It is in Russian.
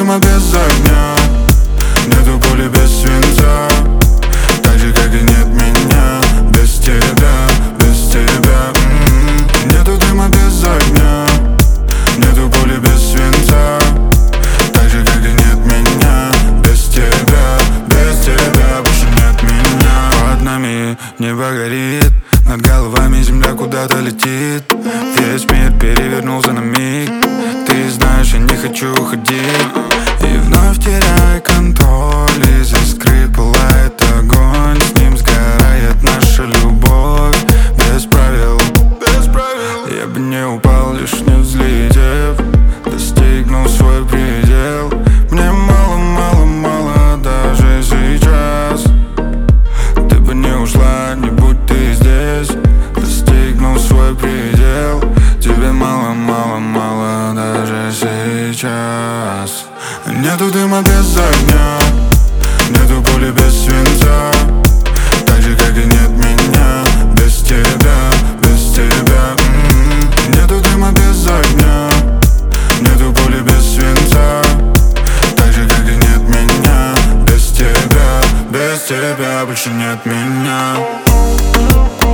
дыма без огня, нету пули без свинца. Так же, как и нет меня без тебя, без тебя. Нету дыма без огня, нету пули без свинца. Так же, как и нет меня без тебя, без тебя. Больше нет меня. Под нами небо горит, над головами земля куда-то летит. Весь мир перевернулся на миг. Ты знаешь, я не хочу уходить. И вновь теряю контроль. Из искры пылает огонь, с ним сгорает наша любовь. Без правил, без правил. Я бы не упал, лишь не взлетев. Достигнул свой предел. Мне мало, мало, мало даже сейчас. Ты бы не ушла, не будь ты здесь. Достигнул свой предел. Тебе мало, мало, мало даже сейчас. Нету дыма без огня, нету пули без свинца. Так же, как и нет меня без тебя, без тебя. Нету дыма без огня, нету пули без свинца. Так же, как и нет меня без тебя, без тебя. Больше нет меня.